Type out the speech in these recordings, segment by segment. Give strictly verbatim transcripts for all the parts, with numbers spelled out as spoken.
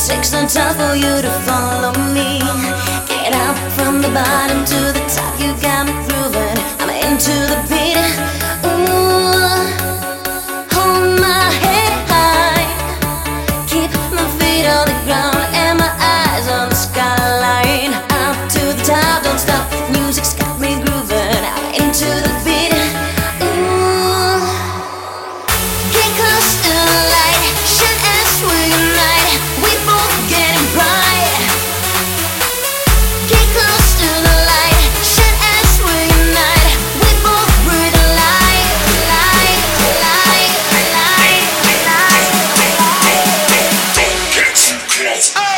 takes no time for you to follow me. Get up from the bottom to the top, you got me grooving. I'm into the beat. Ooh, hold my head high, keep my feet on the ground and my eyes on the skyline. Up to the top, don't stop. Music's got me grooving. I'm into the beat. Ooh, get close to the light, shine as we unite. We both getting bright. Get close to the light, shine as we unite. We both breathe light, light, light, light, light, light. Get too close. Oh.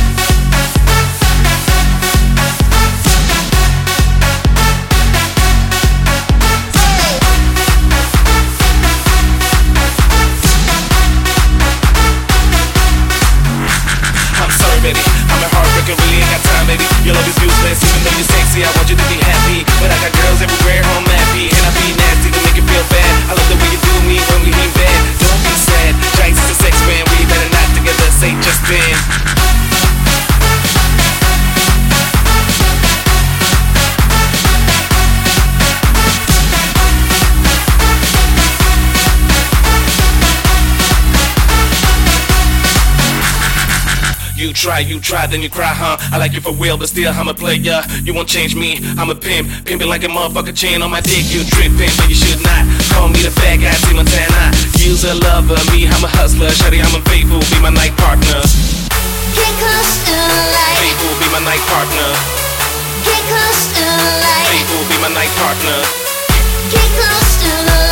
Baby, I'm a heartbreaker, really ain't got time, baby. Your love is useless, even though you're sexy. I want you to be happy, but I got girls everywhere, home happy, and I be nasty to make you feel bad. I love the way you do me when we in bed. Don't be sad, Jice is a sex man. We better not together, say just been. You try, you try, then you cry, huh? I like you for real, but still I'm a player. You won't change me, I'm a pimp. Pimpin' like a motherfucker chain on my dick. You trippin', but you should not call me the bad guy, see Montana. You's a lover, me, I'm a hustler. Shawty, I'm a faithful, be my night partner. Get close to the light, Faithful, be my night partner. get close to the light, Faithful, be my night partner. get close to the light.